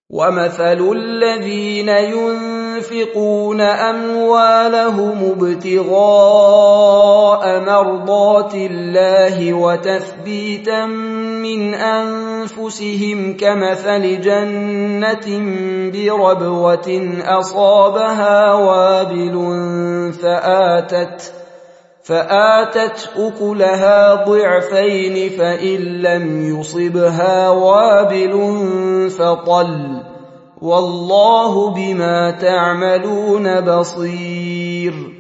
ومثل الذين ينفقون أموالهم ابتغاء مرضات الله وتثبيتا من أنفسهم كمثل جنة بربوة أصابها وابل فآتت أكلها ضعفين فإن لم يصبها وابل فطل والله بما تعملون بصير.